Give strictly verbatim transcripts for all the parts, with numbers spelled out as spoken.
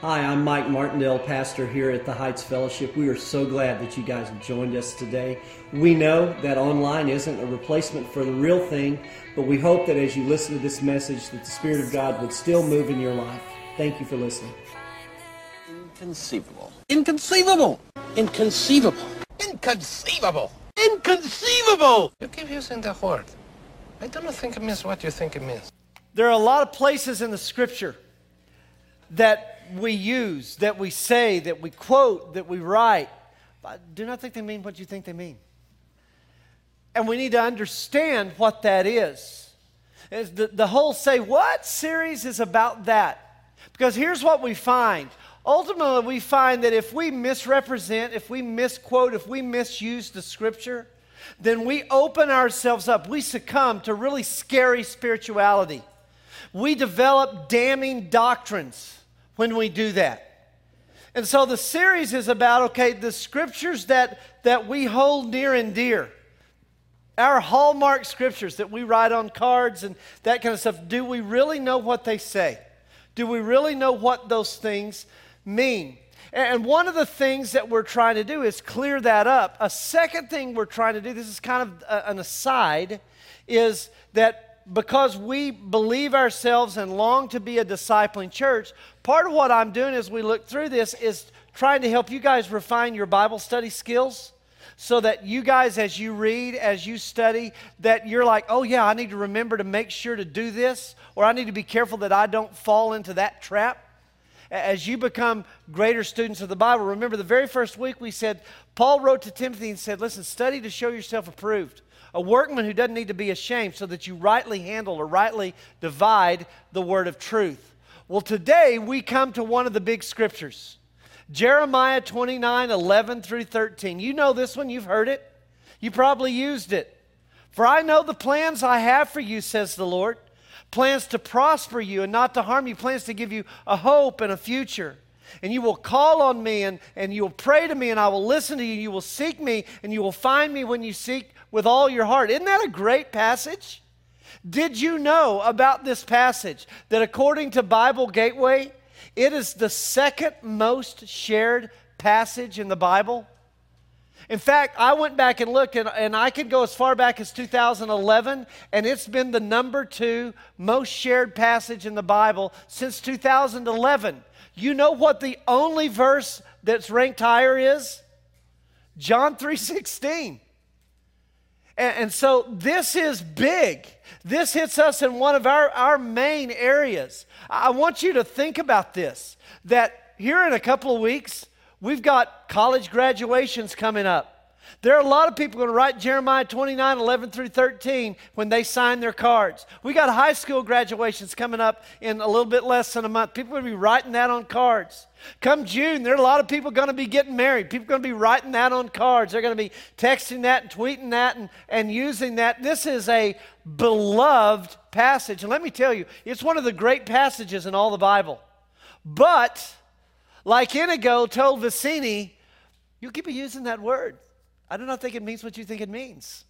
Hi, I'm Mike Martindale, pastor here at the Heights Fellowship. We are so glad that you guys have joined us today. We know that online isn't a replacement for the real thing, but we hope that as you listen to this message, that the Spirit of God would still move in your life. Thank you for listening. Inconceivable. Inconceivable. Inconceivable. Inconceivable. Inconceivable. You keep using the word. I do not think it means what you think it means. There are a lot of places in the Scripture that we use, that we say, that we quote, that we write. But I do not think they mean what you think they mean. And we need to understand what that is. The, the whole Say What series is about that. Because here's what we find. Ultimately, we find that if we misrepresent, if we misquote, if we misuse the Scripture, then we open ourselves up. We succumb to really scary spirituality. We develop damning doctrines when we do that. And so the series is about, okay, the scriptures that, that we hold near and dear. Our hallmark scriptures that we write on cards and that kind of stuff. Do we really know what they say? Do we really know what those things mean? And one of the things that we're trying to do is clear that up. A second thing we're trying to do, this is kind of an aside, is that because we believe ourselves and long to be a discipling church, part of what I'm doing as we look through this is trying to help you guys refine your Bible study skills so that you guys, as you read, as you study, that you're like, oh yeah, I need to remember to make sure to do this, or I need to be careful that I don't fall into that trap. As you become greater students of the Bible, remember the very first week we said, Paul wrote to Timothy and said, listen, study to show yourself approved. A workman who doesn't need to be ashamed so that you rightly handle or rightly divide the word of truth. Well, today we come to one of the big scriptures. Jeremiah twenty-nine, eleven through thirteen. You know this one, you've heard it. You probably used it. For I know the plans I have for you, says the Lord. Plans to prosper you and not to harm you. Plans to give you a hope and a future. And you will call on me and, and you will pray to me and I will listen to you. You will seek me and you will find me when you seek with all your heart. Isn't that a great passage? Did you know about this passage that according to Bible Gateway, it is the second most shared passage in the Bible? In fact, I went back and looked, and, and I could go as far back as two thousand eleven, and it's been the number two most shared passage in the Bible since two thousand eleven. You know what the only verse that's ranked higher is? John three sixteen. And, and so this is big. This hits us in one of our, our main areas. I want you to think about this, that here in a couple of weeks, we've got college graduations coming up. There are a lot of people going to write Jeremiah twenty-nine, eleven through thirteen when they sign their cards. We got high school graduations coming up in a little bit less than a month. People are going to be writing that on cards. Come June, there are a lot of people going to be getting married. People are going to be writing that on cards. They're going to be texting that and tweeting that and, and using that. This is a beloved passage. And let me tell you, it's one of the great passages in all the Bible. But like Inigo told Vicini, you keep using that word. I do not think it means what you think it means.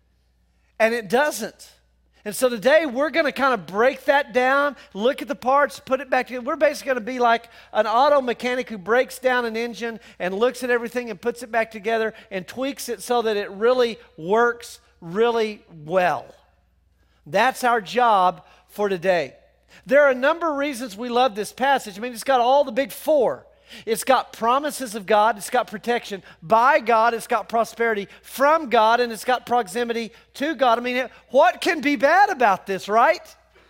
And it doesn't. And so today we're going to kind of break that down, look at the parts, put it back together. We're basically going to be like an auto mechanic who breaks down an engine and looks at everything and puts it back together and tweaks it so that it really works really well. That's our job for today. There are a number of reasons we love this passage. I mean, it's got all the big four. It's got promises of God, it's got protection by God, it's got prosperity from God, and it's got proximity to God. I mean, what can be bad about this, right?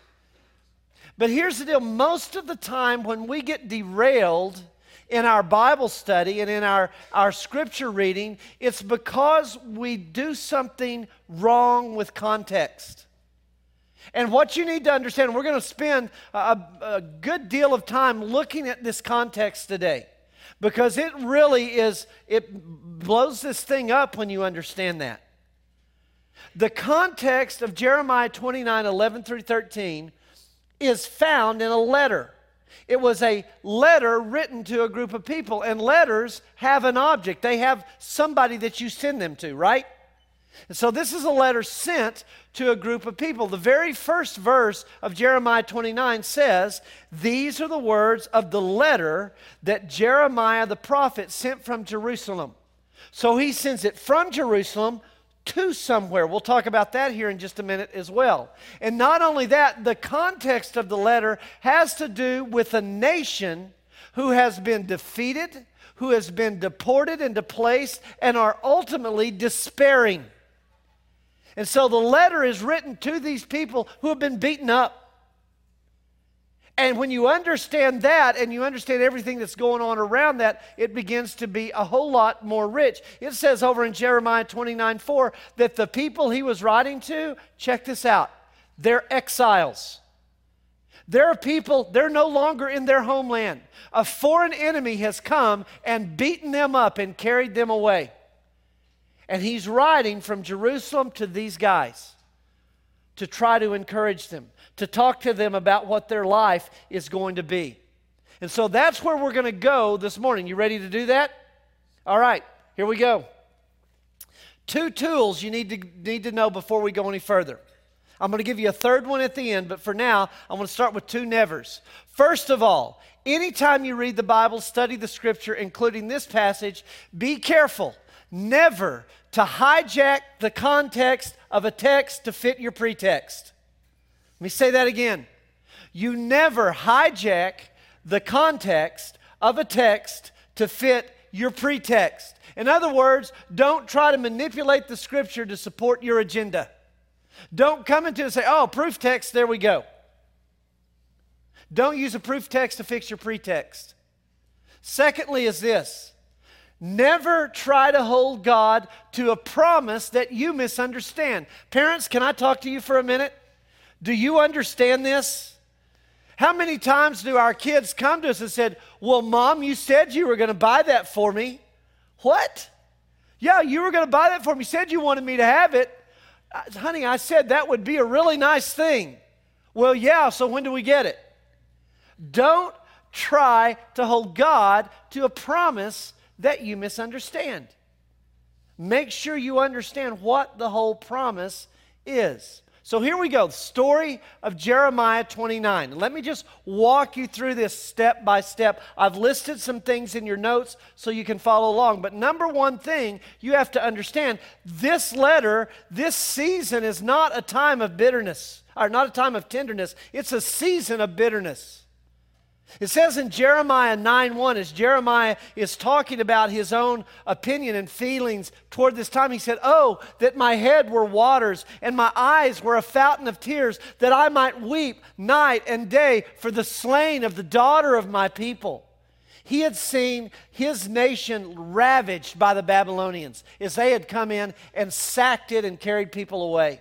But here's the deal. Most of the time when we get derailed in our Bible study and in our, our scripture reading, it's because we do something wrong with context. And what you need to understand, we're going to spend a, a good deal of time looking at this context today because it really is, it blows this thing up when you understand that. The context of Jeremiah twenty-nine, eleven through thirteen is found in a letter. It was a letter written to a group of people, and letters have an object. They have somebody that you send them to, right? And so this is a letter sent to a group of people. The very first verse of Jeremiah twenty-nine says, "These are the words of the letter that Jeremiah the prophet sent from Jerusalem." So he sends it from Jerusalem to somewhere. We'll talk about that here in just a minute as well. And not only that, the context of the letter has to do with a nation who has been defeated, who has been deported and displaced, and are ultimately despairing. And so the letter is written to these people who have been beaten up. And when you understand that and you understand everything that's going on around that, it begins to be a whole lot more rich. It says over in Jeremiah twenty-nine four that the people he was writing to, check this out, they're exiles. They're people, they're no longer in their homeland. A foreign enemy has come and beaten them up and carried them away. And he's writing from Jerusalem to these guys to try to encourage them, to talk to them about what their life is going to be. And so that's where we're going to go this morning. You ready to do that? All right, here we go. Two tools you need to, need to know before we go any further. I'm going to give you a third one at the end, but for now, I'm going to start with two nevers. First of all, anytime you read the Bible, study the Scripture, including this passage, be careful never to hijack the context of a text to fit your pretext. Let me say that again. You never hijack the context of a text to fit your pretext. In other words, don't try to manipulate the Scripture to support your agenda. Don't come into it and say, oh, proof text, there we go. Don't use a proof text to fix your pretext. Secondly is this. Never try to hold God to a promise that you misunderstand. Parents, can I talk to you for a minute? Do you understand this? How many times do our kids come to us and said, well, Mom, you said you were going to buy that for me. What? Yeah, you were going to buy that for me. You said you wanted me to have it. Uh, honey, I said that would be a really nice thing. Well, yeah, so when do we get it? Don't try to hold God to a promise that you misunderstand. Make sure you understand what the whole promise is. So here we go, the story of Jeremiah twenty-nine. Let me just walk you through this step by step. I've listed some things in your notes so you can follow along. But number one thing you have to understand, this letter, this season is not a time of bitterness, or not a time of tenderness. It's a season of bitterness. It says in Jeremiah nine one, as Jeremiah is talking about his own opinion and feelings toward this time, he said, oh, that my head were waters and my eyes were a fountain of tears, that I might weep night and day for the slain of the daughter of my people. He had seen his nation ravaged by the Babylonians as they had come in and sacked it and carried people away.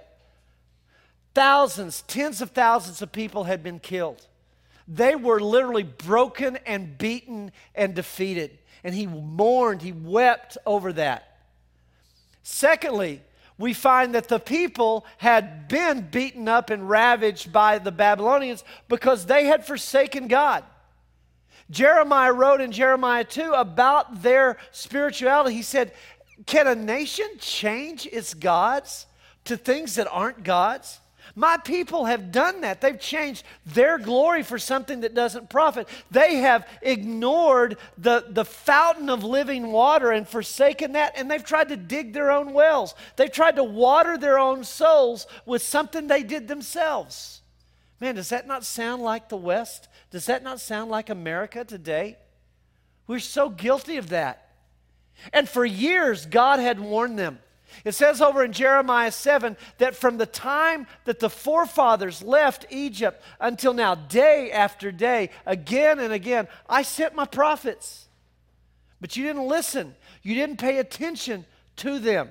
Thousands, tens of thousands of people had been killed. They were literally broken and beaten and defeated. And he mourned, he wept over that. Secondly, we find that the people had been beaten up and ravaged by the Babylonians because they had forsaken God. Jeremiah wrote in Jeremiah two about their spirituality. He said, can a nation change its gods to things that aren't God's? My people have done that. They've changed their glory for something that doesn't profit. They have ignored the, the fountain of living water and forsaken that, and they've tried to dig their own wells. They've tried to water their own souls with something they did themselves. Man, does that not sound like the West? Does that not sound like America today? We're so guilty of that. And for years, God had warned them. It says over in Jeremiah seven that from the time that the forefathers left Egypt until now, day after day, again and again, I sent my prophets. But you didn't listen. You didn't pay attention to them.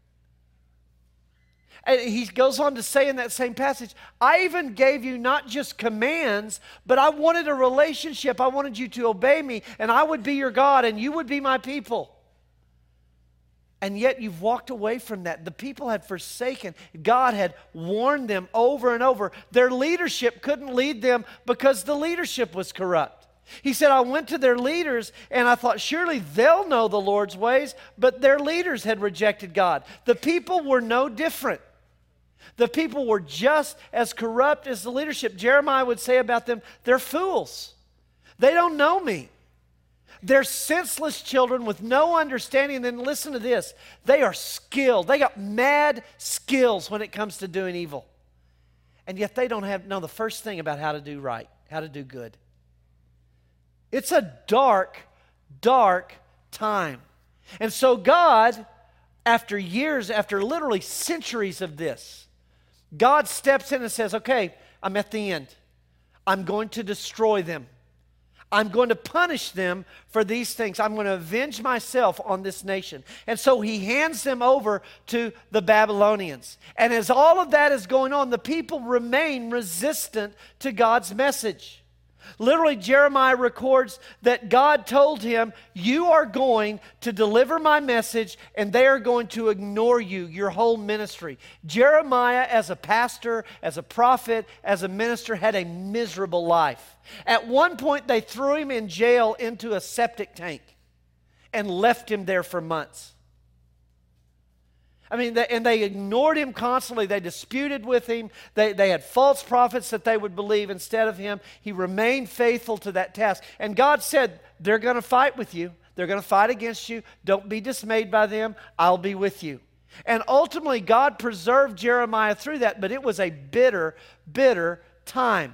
And he goes on to say in that same passage, I even gave you not just commands, but I wanted a relationship. I wanted you to obey me, and I would be your God, and you would be my people. And yet you've walked away from that. The people had forsaken. God had warned them over and over. Their leadership couldn't lead them because the leadership was corrupt. He said, I went to their leaders and I thought, surely they'll know the Lord's ways, but their leaders had rejected God. The people were no different. The people were just as corrupt as the leadership. Jeremiah would say about them, they're fools. They don't know me. They're senseless children with no understanding. And then listen to this. They are skilled. They got mad skills when it comes to doing evil. And yet they don't have know the first thing about how to do right, how to do good. It's a dark, dark time. And so God, after years, after literally centuries of this, God steps in and says, okay, I'm at the end. I'm going to destroy them. I'm going to punish them for these things. I'm going to avenge myself on this nation. And so he hands them over to the Babylonians. And as all of that is going on, the people remain resistant to God's message. Literally, Jeremiah records that God told him, you are going to deliver my message and they are going to ignore you, your whole ministry. Jeremiah, as a pastor, as a prophet, as a minister, had a miserable life. At one point, they threw him in jail into a septic tank and left him there for months. I mean, they, and they ignored him constantly. They disputed with him. They, they had false prophets that they would believe instead of him. He remained faithful to that task. And God said, they're going to fight with you. They're going to fight against you. Don't be dismayed by them. I'll be with you. And ultimately, God preserved Jeremiah through that, but it was a bitter, bitter time.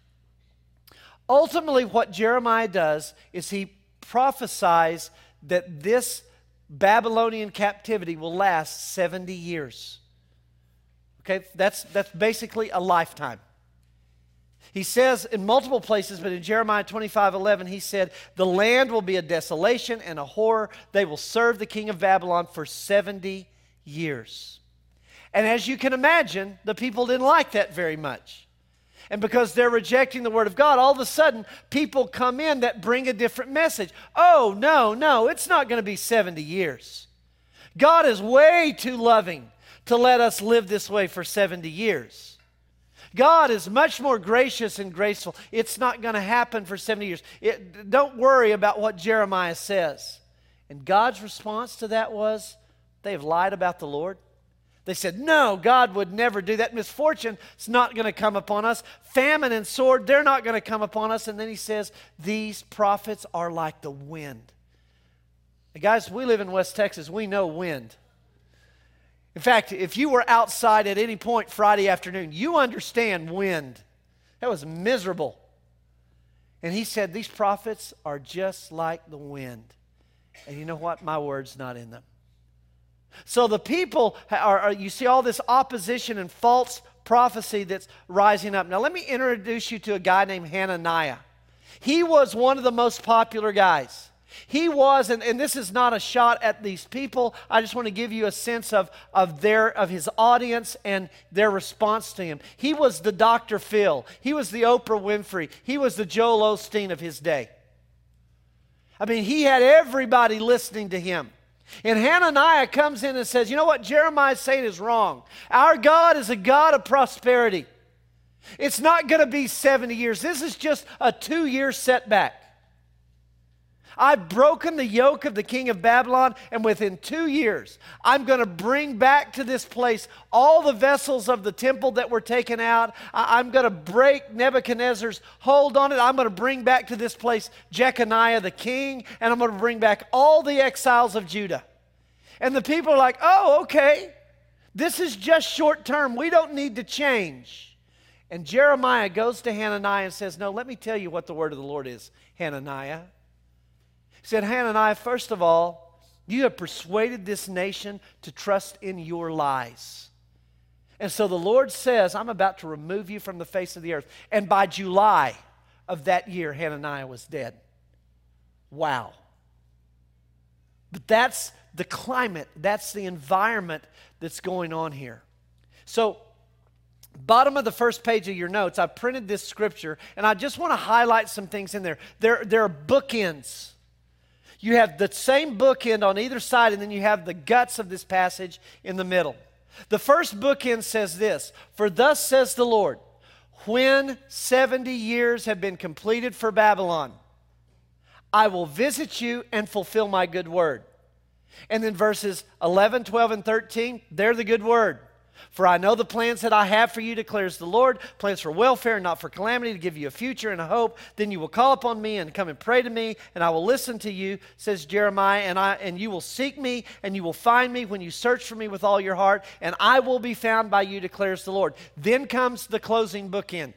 Ultimately, what Jeremiah does is he prophesies that this Babylonian captivity will last seventy years. Okay, that's, that's basically a lifetime. He says in multiple places, but in Jeremiah twenty-five eleven, he said, the land will be a desolation and a horror. They will serve the king of Babylon for seventy years. And as you can imagine, the people didn't like that very much. And because they're rejecting the word of God, all of a sudden, people come in that bring a different message. Oh, no, no, it's not going to be seventy years. God is way too loving to let us live this way for seventy years. God is much more gracious and graceful. It's not going to happen for seventy years. It, don't worry about what Jeremiah says. And God's response to that was, they have lied about the Lord. They said, no, God would never do that. Misfortune is not going to come upon us. Famine and sword, they're not going to come upon us. And then he says, these prophets are like the wind. And guys, we live in West Texas. We know wind. In fact, if you were outside at any point Friday afternoon, you understand wind. That was miserable. And he said, these prophets are just like the wind. And you know what? My word's not in them. So the people, are, are, you see all this opposition and false prophecy that's rising up. Now let me introduce you to a guy named Hananiah. He was one of the most popular guys. He was, and, and this is not a shot at these people. I just want to give you a sense of, of, their, of his audience and their response to him. He was the Doctor Phil. He was the Oprah Winfrey. He was the Joel Osteen of his day. I mean, he had everybody listening to him. And Hananiah comes in and says, you know what Jeremiah's saying is wrong. Our God is a God of prosperity. It's not going to be seventy years. This is just a two-year setback. I've broken the yoke of the king of Babylon, and within two years, I'm going to bring back to this place all the vessels of the temple that were taken out. I- I'm going to break Nebuchadnezzar's hold on it. I'm going to bring back to this place Jeconiah the king, and I'm going to bring back all the exiles of Judah. And the people are like, oh, okay, this is just short term. We don't need to change. And Jeremiah goes to Hananiah and says, no, let me tell you what the word of the Lord is, Hananiah. He said, Hananiah, first of all, you have persuaded this nation to trust in your lies. And so the Lord says, I'm about to remove you from the face of the earth. And by July of that year, Hananiah was dead. Wow. But that's the climate, that's the environment that's going on here. So, bottom of the first page of your notes, I printed this scripture, and I just want to highlight some things in there. There, there are bookends. You have the same bookend on either side, and then you have the guts of this passage in the middle. The first bookend says this, for thus says the Lord, when seventy years have been completed for Babylon, I will visit you and fulfill my good word. And then verses eleven, twelve, and thirteen, they're the good word. For I know the plans that I have for you, declares the Lord, plans for welfare and not for calamity, to give you a future and a hope. Then you will call upon me and come and pray to me, and I will listen to you, says Jeremiah, and I and you will seek me, and you will find me when you search for me with all your heart, and I will be found by you, declares the Lord. Then comes the closing bookend.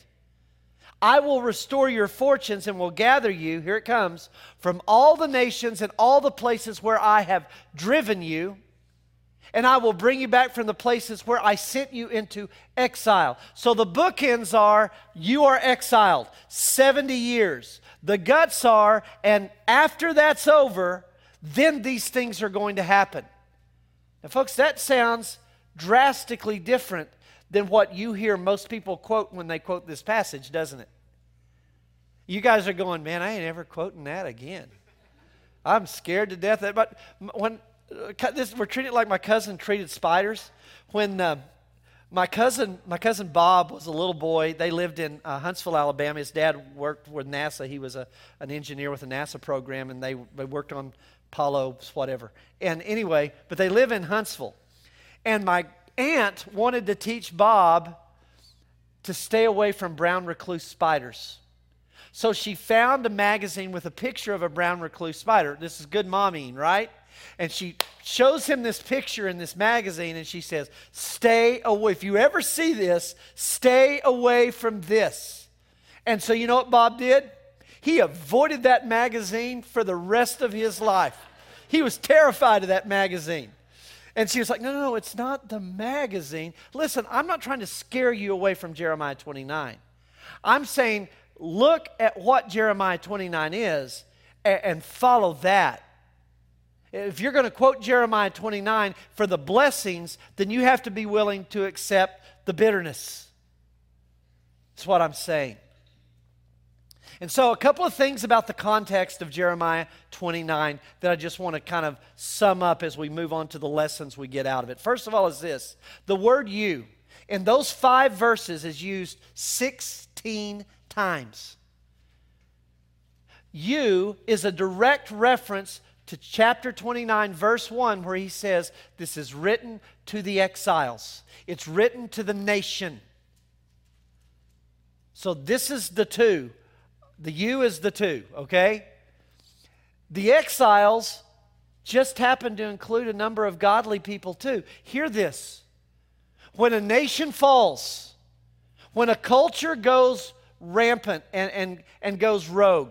I will restore your fortunes and will gather you, here it comes, from all the nations and all the places where I have driven you, and I will bring you back from the places where I sent you into exile. So the bookends are, you are exiled, seventy years. The guts are, and after that's over, then these things are going to happen. Now, folks, that sounds drastically different than what you hear most people quote when they quote this passage, doesn't it? You guys are going, man, I ain't ever quoting that again. I'm scared to death. But when this, we're treating it like my cousin treated spiders. When uh, my cousin, my cousin Bob was a little boy, they lived in uh, Huntsville, Alabama. His dad worked with NASA. He was a, an engineer with a NASA program, and they, they worked on Apollo, whatever. And anyway, but they live in Huntsville. And my aunt wanted to teach Bob to stay away from brown recluse spiders. So she found a magazine with a picture of a brown recluse spider. This is good momming, right? And she shows him this picture in this magazine, and she says, stay away. If you ever see this, stay away from this. And so you know what Bob did? He avoided that magazine for the rest of his life. He was terrified of that magazine. And she was like, no, no, no, it's not the magazine. Listen, I'm not trying to scare you away from Jeremiah twenty-nine. I'm saying, look at what Jeremiah twenty-nine is and, and follow that. If you're going to quote Jeremiah twenty-nine for the blessings, then you have to be willing to accept the bitterness. That's what I'm saying. And so a couple of things about the context of Jeremiah twenty-nine that I just want to kind of sum up as we move on to the lessons we get out of it. First of all is this. The word you in those five verses is used sixteen times. You is a direct reference to chapter twenty-nine, verse one, where he says, this is written to the exiles. It's written to the nation. So this is the two. The you is the two, okay? The exiles just happen to include a number of godly people too. Hear this. When a nation falls, when a culture goes rampant and, and, and goes rogue,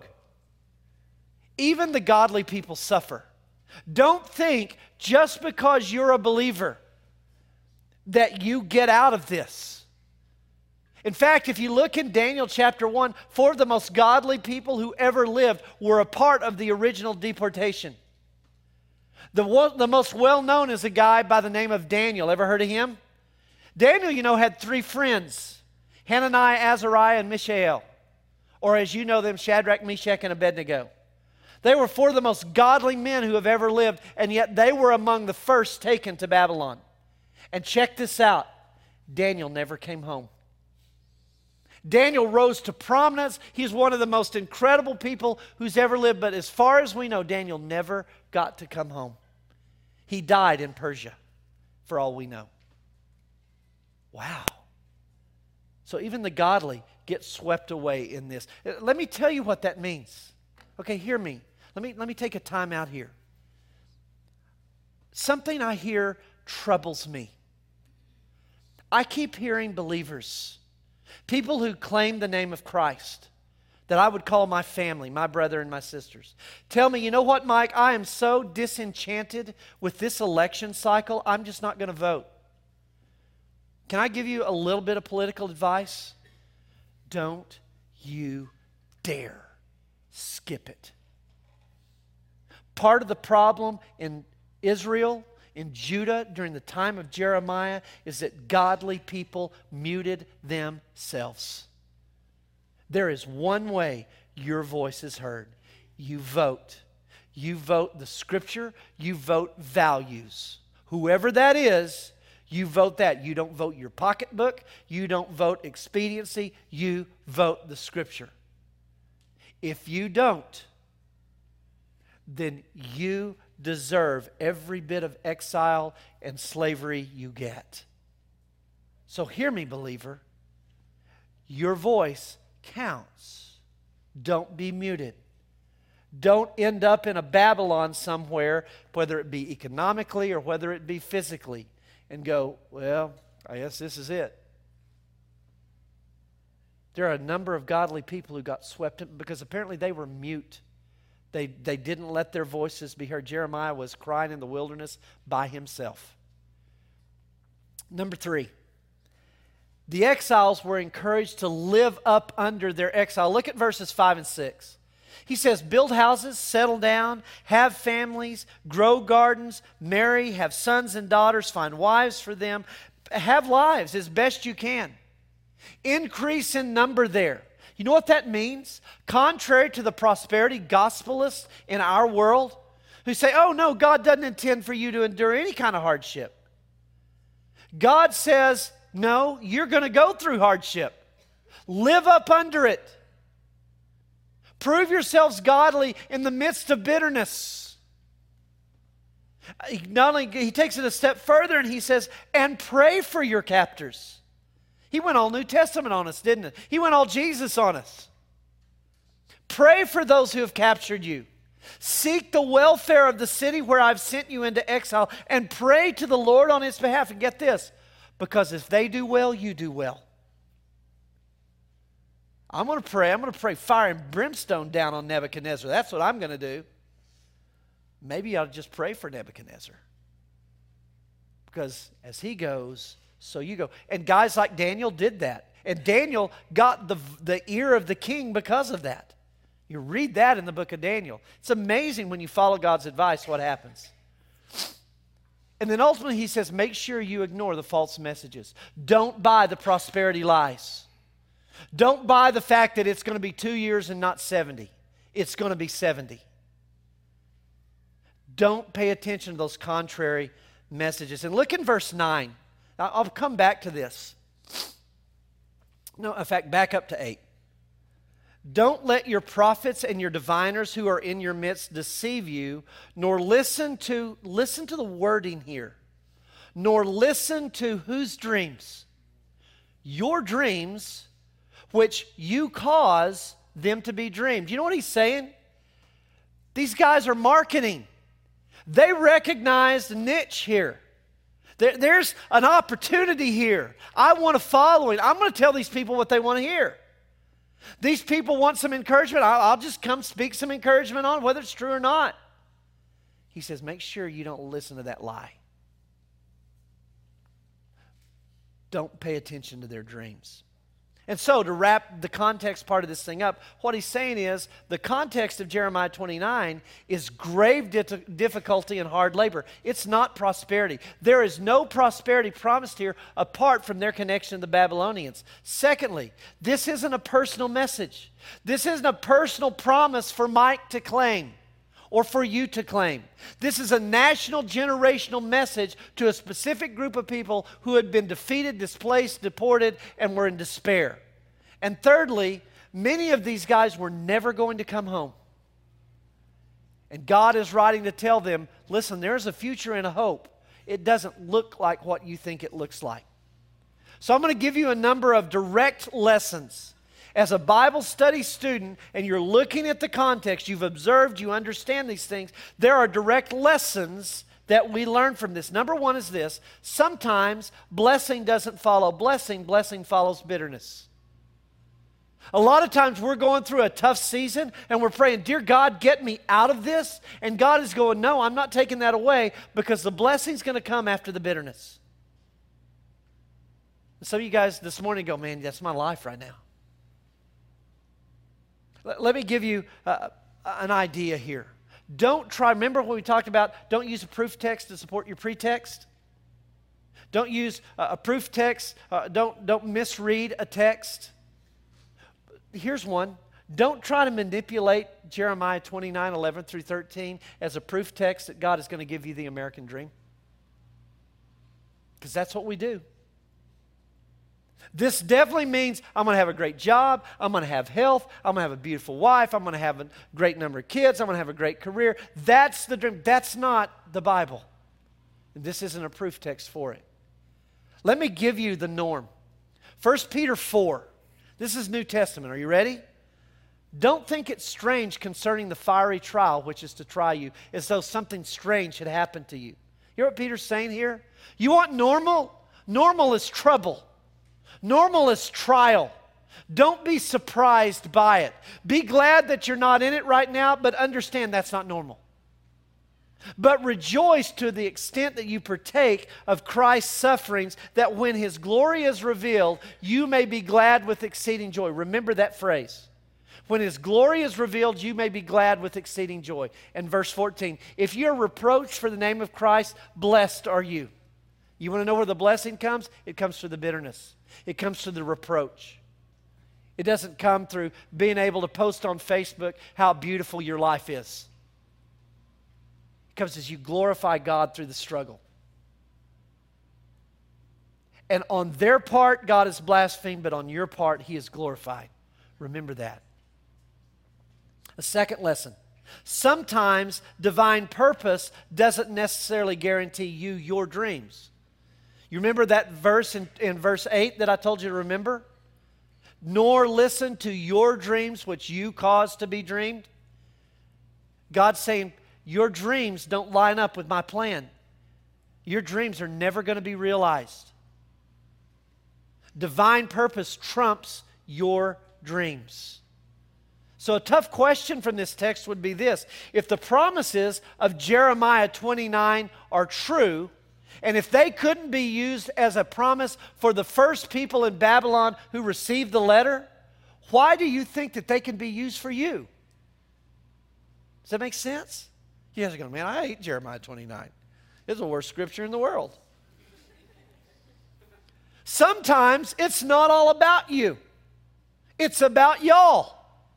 even the godly people suffer. Don't think just because you're a believer that you get out of this. In fact, if you look in Daniel chapter one, four of the most godly people who ever lived were a part of the original deportation. The, one, the most well-known is a guy by the name of Daniel. Ever heard of him? Daniel, you know, had three friends, Hananiah, Azariah, and Mishael. Or as you know them, Shadrach, Meshach, and Abednego. They were four of the most godly men who have ever lived, and yet they were among the first taken to Babylon. And check this out. Daniel never came home. Daniel rose to prominence. He's one of the most incredible people who's ever lived, but as far as we know, Daniel never got to come home. He died in Persia, for all we know. Wow. So even the godly get swept away in this. Let me tell you what that means. Okay, hear me. Let me, let me take a time out here. Something I hear troubles me. I keep hearing believers, people who claim the name of Christ, that I would call my family, my brother and my sisters, tell me, you know what, Mike, I am so disenchanted with this election cycle, I'm just not going to vote. Can I give you a little bit of political advice? Don't you dare skip it. Part of the problem in Israel, in Judah, during the time of Jeremiah, is that godly people muted themselves. There is one way your voice is heard. You vote. You vote the Scripture. You vote values. Whoever that is, you vote that. You don't vote your pocketbook. You don't vote expediency. You vote the Scripture. If you don't, then you deserve every bit of exile and slavery you get. So hear me, believer. Your voice counts. Don't be muted. Don't end up in a Babylon somewhere, whether it be economically or whether it be physically, and go, well, I guess this is it. There are a number of godly people who got swept in because apparently they were mute. They, they didn't let their voices be heard. Jeremiah was crying in the wilderness by himself. Number three, the exiles were encouraged to live up under their exile. Look at verses five and six. He says, build houses, settle down, have families, grow gardens, marry, have sons and daughters, find wives for them. Have lives as best you can. Increase in number there. You know what that means? Contrary to the prosperity gospelists in our world who say, oh no, God doesn't intend for you to endure any kind of hardship. God says, no, you're going to go through hardship. Live up under it. Prove yourselves godly in the midst of bitterness. He not only, he takes it a step further and he says, and pray for your captors. He went all New Testament on us, didn't he? He went all Jesus on us. Pray for those who have captured you. Seek the welfare of the city where I've sent you into exile and pray to the Lord on its behalf. And get this, because if they do well, you do well. I'm going to pray. I'm going to pray fire and brimstone down on Nebuchadnezzar. That's what I'm going to do. Maybe I'll just pray for Nebuchadnezzar. Because as he goes, so you go. And guys like Daniel did that. And Daniel got the, the ear of the king because of that. You read that in the book of Daniel. It's amazing when you follow God's advice what happens. And then ultimately he says, make sure you ignore the false messages. Don't buy the prosperity lies. Don't buy the fact that it's going to be two years and not seventy. It's going to be seventy. Don't pay attention to those contrary messages. And look in verse nine. Now, I'll come back to this. No, in fact, back up to eight. Don't let your prophets and your diviners who are in your midst deceive you, nor listen to, listen to the wording here, nor listen to whose dreams? Your dreams, which you cause them to be dreamed. You know what he's saying? These guys are marketing. They recognize the niche here. There, there's an opportunity here. I want to follow it. I'm going to tell these people what they want to hear. These people want some encouragement. I'll, I'll just come speak some encouragement on whether it's true or not. He says, make sure you don't listen to that lie. Don't pay attention to their dreams. And so, to wrap the context part of this thing up, what he's saying is the context of Jeremiah twenty-nine is grave difficulty and hard labor. It's not prosperity. There is no prosperity promised here apart from their connection to the Babylonians. Secondly, this isn't a personal message. This isn't a personal promise for Mike to claim or for you to claim. This is a national generational message to a specific group of people who had been defeated, displaced, deported, and were in despair. And thirdly, many of these guys were never going to come home. And God is writing to tell them, listen, there's a future and a hope. It doesn't look like what you think it looks like. So I'm going to give you a number of direct lessons. As a Bible study student, and you're looking at the context, you've observed, you understand these things, there are direct lessons that we learn from this. Number one is this: sometimes blessing doesn't follow blessing, blessing follows bitterness. A lot of times we're going through a tough season and we're praying, dear God, get me out of this. And God is going, no, I'm not taking that away, because the blessing's going to come after the bitterness. Some of you guys this morning go, man, that's my life right now. Let me give you uh, an idea here. Don't try, remember when we talked about don't use a proof text to support your pretext? Don't use uh, a proof text, uh, don't, don't misread a text. Here's one. Don't try to manipulate Jeremiah twenty-nine, eleven through thirteen as a proof text that God is going to give you the American dream. Because that's what we do. This definitely means I'm going to have a great job, I'm going to have health, I'm going to have a beautiful wife, I'm going to have a great number of kids, I'm going to have a great career. That's the dream. That's not the Bible. And this isn't a proof text for it. Let me give you the norm. First Peter four. This is New Testament. Are you ready? Don't think it's strange concerning the fiery trial which is to try you, as though something strange had happened to you. You hear what Peter's saying here? You want normal? Normal is trouble. Normal is trial. Don't be surprised by it. Be glad that you're not in it right now, but understand that's not normal. But rejoice to the extent that you partake of Christ's sufferings, that when His glory is revealed, you may be glad with exceeding joy. Remember that phrase. When His glory is revealed, you may be glad with exceeding joy. And verse fourteen, if you're reproached for the name of Christ, blessed are you. You want to know where the blessing comes? It comes through the bitterness. It comes through the reproach. It doesn't come through being able to post on Facebook how beautiful your life is. It comes as you glorify God through the struggle. And on their part, God is blasphemed, but on your part, He is glorified. Remember that. A second lesson. Sometimes divine purpose doesn't necessarily guarantee you your dreams. You remember that verse in, in verse eight that I told you to remember? Nor listen to your dreams which you cause to be dreamed. God's saying, your dreams don't line up with my plan. Your dreams are never going to be realized. Divine purpose trumps your dreams. So a tough question from this text would be this. If the promises of Jeremiah twenty-nine are true, and if they couldn't be used as a promise for the first people in Babylon who received the letter, why do you think that they can be used for you? Does that make sense? You guys are going, man, I hate Jeremiah twenty-nine. It's the worst scripture in the world. Sometimes it's not all about you. It's about y'all.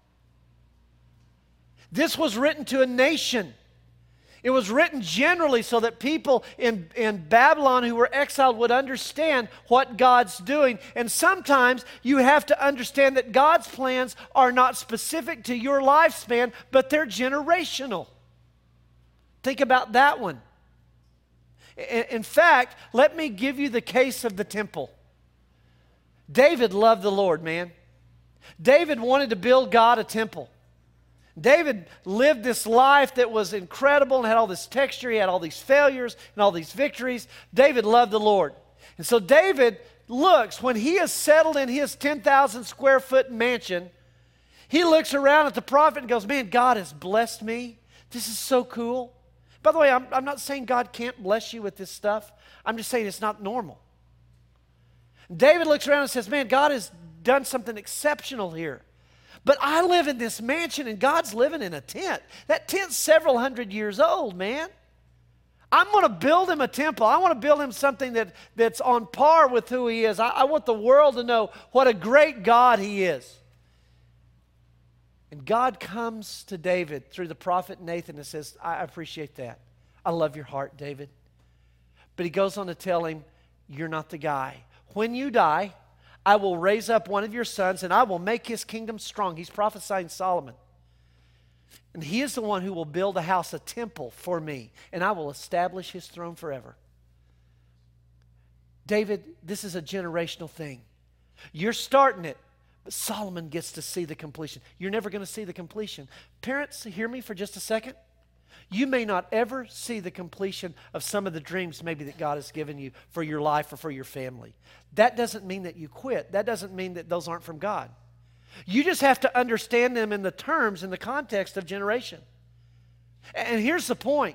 This was written to a nation. It was written generally so that people in, in Babylon who were exiled would understand what God's doing. And sometimes you have to understand that God's plans are not specific to your lifespan, but they're generational. Think about that one. In, in fact, let me give you the case of the temple. David loved the Lord, man. David wanted to build God a temple. David lived this life that was incredible and had all this texture. He had all these failures and all these victories. David loved the Lord. And so David looks, when he is settled in his ten thousand square foot mansion, he looks around at the prophet and goes, man, God has blessed me. This is so cool. By the way, I'm, I'm not saying God can't bless you with this stuff. I'm just saying it's not normal. David looks around and says, man, God has done something exceptional here. But I live in this mansion and God's living in a tent. That tent's several hundred years old, man. I'm going to build him a temple. I want to build him something that, that's on par with who he is. I, I want the world to know what a great God he is. And God comes to David through the prophet Nathan and says, I appreciate that. I love your heart, David. But he goes on to tell him, you're not the guy. When you die, I will raise up one of your sons, and I will make his kingdom strong. He's prophesying Solomon. And he is the one who will build a house, a temple for me, and I will establish his throne forever. David, this is a generational thing. You're starting it, but Solomon gets to see the completion. You're never going to see the completion. Parents, hear me for just a second. You may not ever see the completion of some of the dreams maybe that God has given you for your life or for your family. That doesn't mean that you quit. That doesn't mean that those aren't from God. You just have to understand them in the terms, in the context of generation. And here's the point.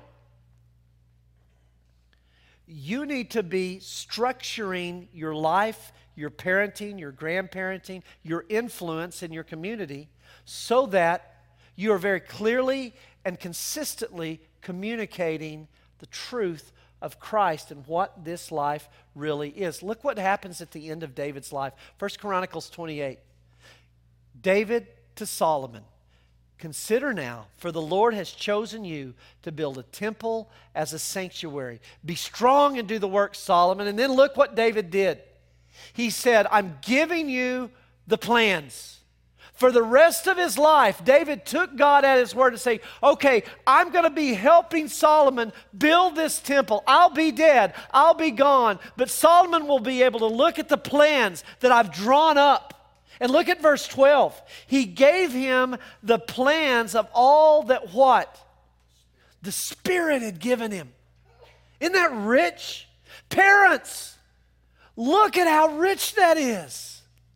You need to be structuring your life, your parenting, your grandparenting, your influence in your community so that you are very clearly and consistently communicating the truth of Christ and what this life really is. Look what happens at the end of David's life. First Chronicles twenty-eight. David to Solomon, consider now, for the Lord has chosen you to build a temple as a sanctuary. Be strong and do the work, Solomon. And then look what David did. He said, I'm giving you the plans. For the rest of his life, David took God at his word to say, okay, I'm going to be helping Solomon build this temple. I'll be dead. I'll be gone. But Solomon will be able to look at the plans that I've drawn up. And look at verse twelve. He gave him the plans of all that what? The Spirit had given him. Isn't that rich? Parents, look at how rich that is.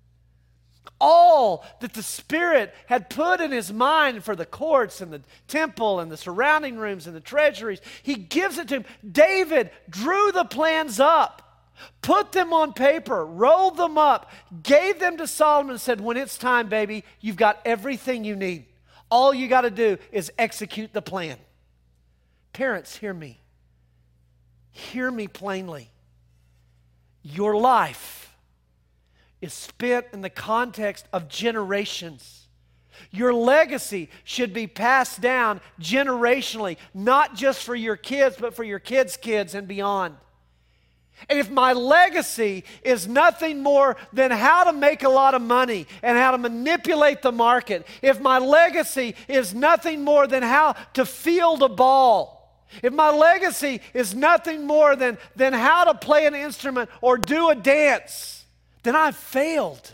All that the Spirit had put in his mind for the courts and the temple and the surrounding rooms and the treasuries, he gives it to him. David drew the plans up, put them on paper, rolled them up, gave them to Solomon and said, when it's time, baby, you've got everything you need. All you got to do is execute the plan. Parents, hear me. Hear me plainly. Your life is spent in the context of generations. Your legacy should be passed down generationally, not just for your kids, but for your kids' kids and beyond. And if my legacy is nothing more than how to make a lot of money and how to manipulate the market, if my legacy is nothing more than how to field a ball, if my legacy is nothing more than, than how to play an instrument or do a dance, then I've failed.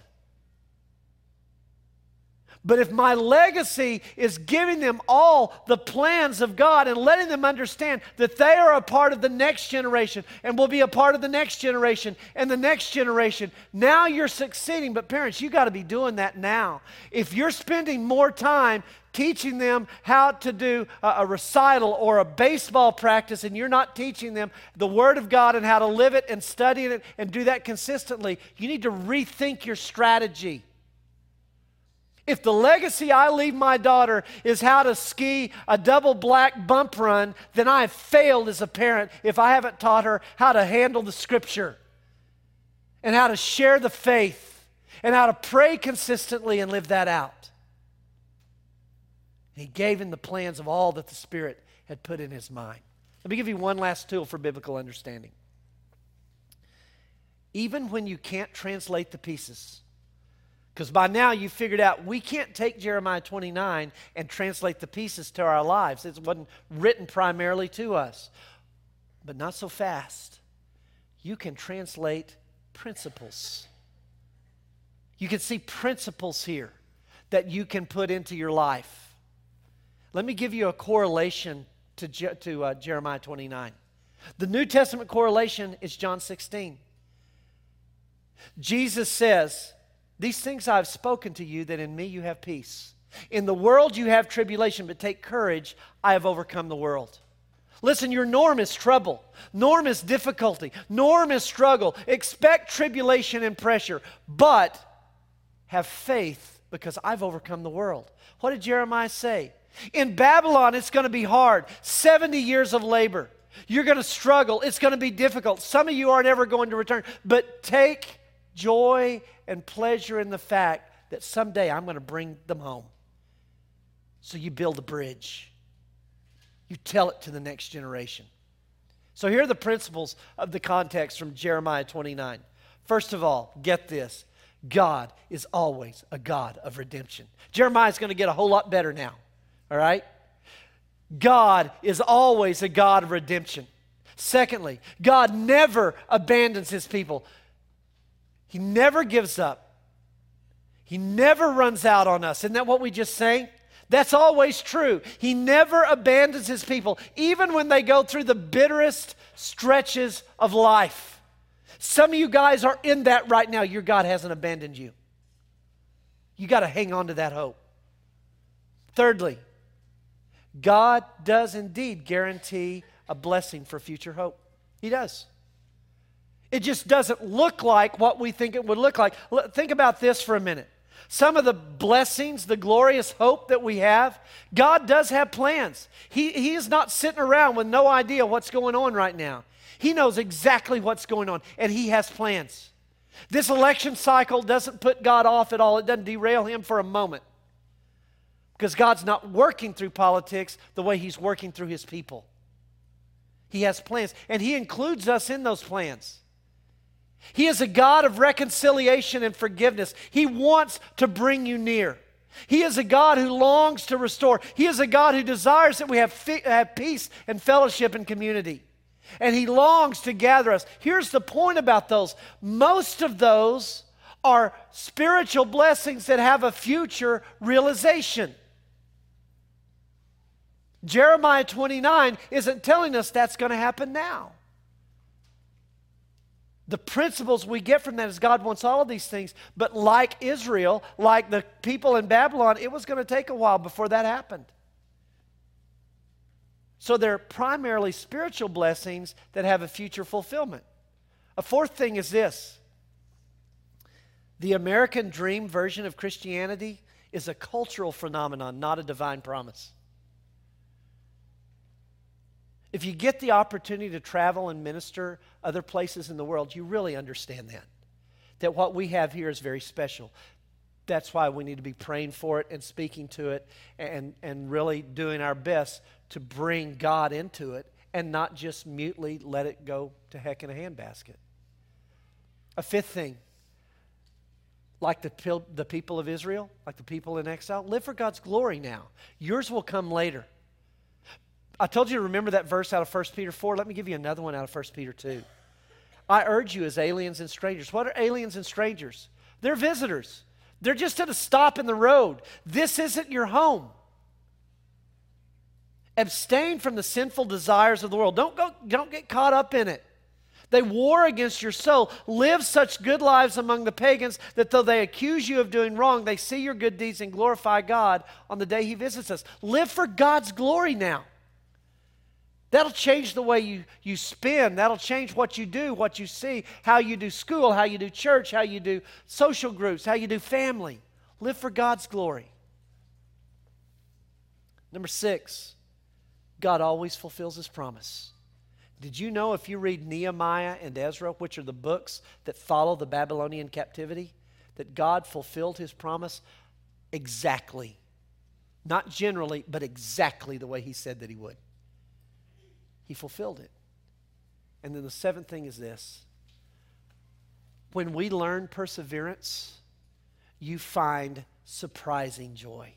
But if my legacy is giving them all the plans of God and letting them understand that they are a part of the next generation and will be a part of the next generation and the next generation, now you're succeeding. But parents, you got to be doing that now. If you're spending more time teaching them how to do a, a recital or a baseball practice and you're not teaching them the Word of God and how to live it and study it and do that consistently, you need to rethink your strategy. If the legacy I leave my daughter is how to ski a double black bump run, then I have failed as a parent if I haven't taught her how to handle the Scripture and how to share the faith and how to pray consistently and live that out. He gave him the plans of all that the Spirit had put in his mind. Let me give you one last tool for biblical understanding. Even when you can't translate the pieces, because by now you figured out we can't take Jeremiah twenty-nine and translate the pieces to our lives. It wasn't written primarily to us. But not so fast. You can translate principles. You can see principles here that you can put into your life. Let me give you a correlation to, Je- to uh, Jeremiah twenty-nine. The New Testament correlation is John sixteen. Jesus says, these things I have spoken to you, that in me you have peace. In the world you have tribulation, but take courage, I have overcome the world. Listen, your norm is trouble. Norm is difficulty. Norm is struggle. Expect tribulation and pressure, but have faith because I've overcome the world. What did Jeremiah say? In Babylon, it's going to be hard. seventy years of labor. You're going to struggle. It's going to be difficult. Some of you aren't ever going to return, but take joy and pleasure in the fact that someday I'm going to bring them home. So you build a bridge. You tell it to the next generation. So here are the principles of the context from Jeremiah twenty-nine. First of all, get this. God is always a God of redemption. Jeremiah's going to get a whole lot better now. All right? God is always a God of redemption. Secondly, God never abandons his people. He never gives up. He never runs out on us. Isn't that what we just sang? That's always true. He never abandons his people, even when they go through the bitterest stretches of life. Some of you guys are in that right now. Your God hasn't abandoned you. You got to hang on to that hope. Thirdly, God does indeed guarantee a blessing for future hope. He does. It just doesn't look like what we think it would look like. Think about this for a minute. Some of the blessings, the glorious hope that we have, God does have plans. He, he is not sitting around with no idea what's going on right now. He knows exactly what's going on, and he has plans. This election cycle doesn't put God off at all. It doesn't derail him for a moment. Because God's not working through politics the way he's working through his people. He has plans, and he includes us in those plans. He is a God of reconciliation and forgiveness. He wants to bring you near. He is a God who longs to restore. He is a God who desires that we have, fi- have peace and fellowship and community. And He longs to gather us. Here's the point about those. Most of those are spiritual blessings that have a future realization. Jeremiah twenty-nine isn't telling us that's going to happen now. The principles we get from that is God wants all of these things, but like Israel, like the people in Babylon, it was going to take a while before that happened. So they're primarily spiritual blessings that have a future fulfillment. A fourth thing is this. The American dream version of Christianity is a cultural phenomenon, not a divine promise. If you get the opportunity to travel and minister other places in the world, you really understand that. That what we have here is very special. That's why we need to be praying for it and speaking to it and, and really doing our best to bring God into it and not just mutely let it go to heck in a handbasket. A fifth thing, like the, pil- the people of Israel, like the people in exile, live for God's glory now. Yours will come later. I told you to remember that verse out of First Peter four. Let me give you another one out of First Peter two. I urge you as aliens and strangers. What are aliens and strangers? They're visitors. They're just at a stop in the road. This isn't your home. Abstain from the sinful desires of the world. Don't go, don't get caught up in it. They war against your soul. Live such good lives among the pagans that though they accuse you of doing wrong, they see your good deeds and glorify God on the day He visits us. Live for God's glory now. That'll change the way you, you spend. That'll change what you do, what you see, how you do school, how you do church, how you do social groups, how you do family. Live for God's glory. Number six, God always fulfills His promise. Did you know if you read Nehemiah and Ezra, which are the books that follow the Babylonian captivity, that God fulfilled His promise exactly, not generally, but exactly the way He said that He would. He fulfilled it. And then the seventh thing is this. When we learn perseverance, you find surprising joy.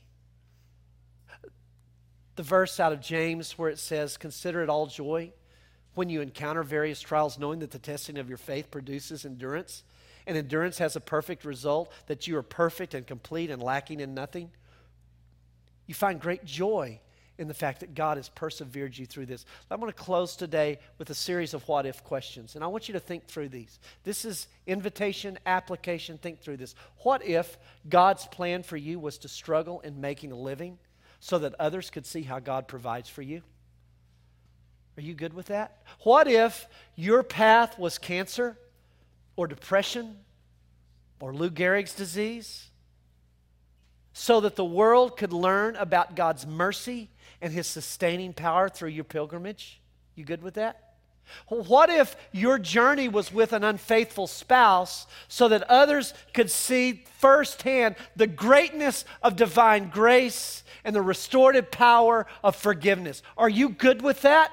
The verse out of James where it says, consider it all joy when you encounter various trials, knowing that the testing of your faith produces endurance, and endurance has a perfect result, that you are perfect and complete and lacking in nothing. You find great joy in the fact that God has persevered you through this. I'm going to close today with a series of what-if questions, and I want you to think through these. This is invitation, application, think through this. What if God's plan for you was to struggle in making a living so that others could see how God provides for you? Are you good with that? What if your path was cancer or depression or Lou Gehrig's disease so that the world could learn about God's mercy and His sustaining power through your pilgrimage? You good with that? What if your journey was with an unfaithful spouse so that others could see firsthand the greatness of divine grace and the restorative power of forgiveness? Are you good with that?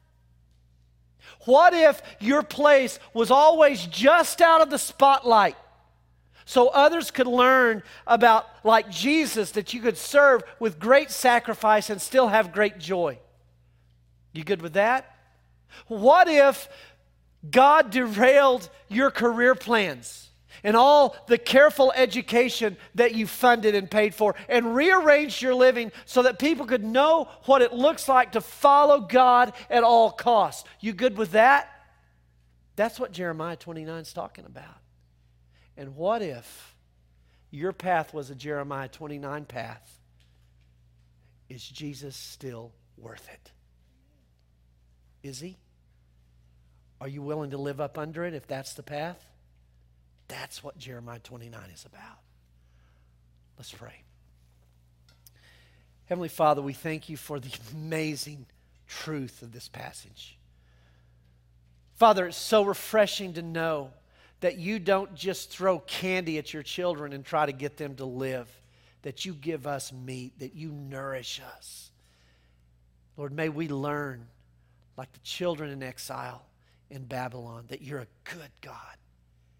What if your place was always just out of the spotlight so others could learn about, like Jesus, that you could serve with great sacrifice and still have great joy? You good with that? What if God derailed your career plans and all the careful education that you funded and paid for and rearranged your living so that people could know what it looks like to follow God at all costs? You good with that? That's what Jeremiah twenty-nine is talking about. And what if your path was a Jeremiah twenty-nine path? Is Jesus still worth it? Is He? Are you willing to live up under it if that's the path? That's what Jeremiah twenty-nine is about. Let's pray. Heavenly Father, we thank You for the amazing truth of this passage. Father, it's so refreshing to know that You don't just throw candy at your children and try to get them to live, that You give us meat, that You nourish us. Lord, may we learn, like the children in exile in Babylon, that You're a good God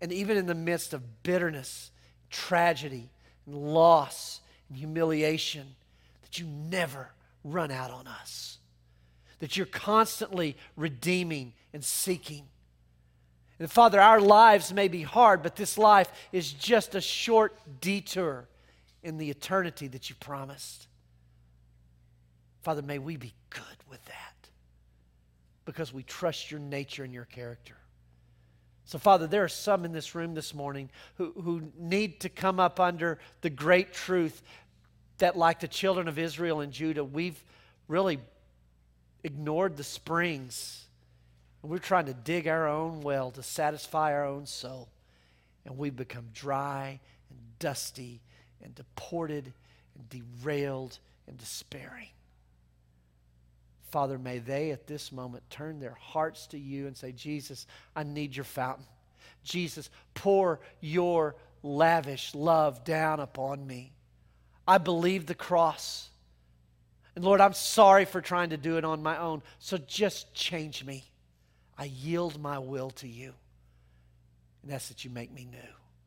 And even in the midst of bitterness, tragedy, and loss, and humiliation, that you never run out on us. That you're constantly redeeming and seeking. And Father, our lives may be hard, but this life is just a short detour in the eternity that you promised. Father, may we be good with that because we trust your nature and your character. So, Father, there are some in this room this morning who, who need to come up under the great truth that, like the children of Israel and Judah, we've really ignored the springs. And we're trying to dig our own well to satisfy our own soul. And we've become dry and dusty and deported and derailed and despairing. Father, may they at this moment turn their hearts to you and say, Jesus, I need your fountain. Jesus, pour your lavish love down upon me. I believe the cross. And Lord, I'm sorry for trying to do it on my own. So just change me. I yield my will to you. And that's that you make me new.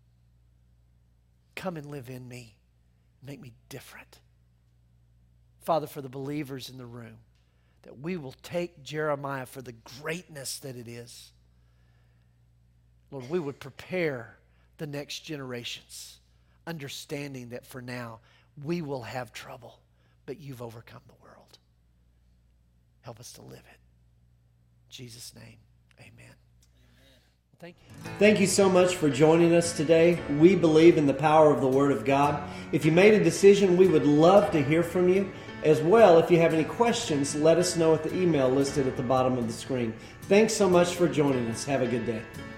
Come and live in me. Make me different. Father, for the believers in the room, that we will take Jeremiah for the greatness that it is. Lord, we would prepare the next generations, understanding that for now, we will have trouble, but you've overcome the world. Help us to live it. In Jesus' name, amen. Thank you. Thank you so much for joining us today. We believe in the power of the Word of God. If you made a decision, we would love to hear from you. As well, if you have any questions, let us know at the email listed at the bottom of the screen. Thanks so much for joining us. Have a good day.